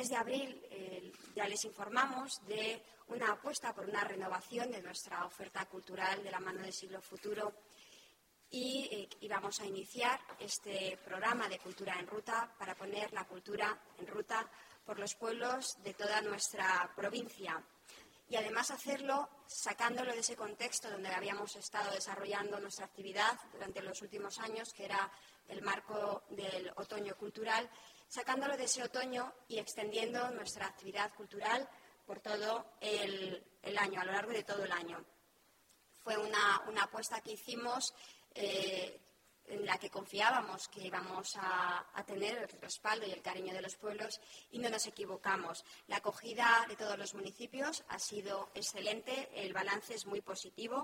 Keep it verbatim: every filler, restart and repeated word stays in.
mes de abril eh, ya les informamos de una apuesta por una renovación de nuestra oferta cultural de la mano de Siglo Futuro y eh, íbamos a iniciar este programa de Cultura en Ruta para poner la cultura en ruta por los pueblos de toda nuestra provincia. Y además hacerlo sacándolo de ese contexto donde habíamos estado desarrollando nuestra actividad durante los últimos años, que era el marco del otoño cultural, sacándolo de ese otoño y extendiendo nuestra actividad cultural por todo el, el año, a lo largo de todo el año. Fue una, una apuesta que hicimos eh, en la que confiábamos que íbamos a, a tener el respaldo y el cariño de los pueblos y no nos equivocamos. La acogida de todos los municipios ha sido excelente, el balance es muy positivo.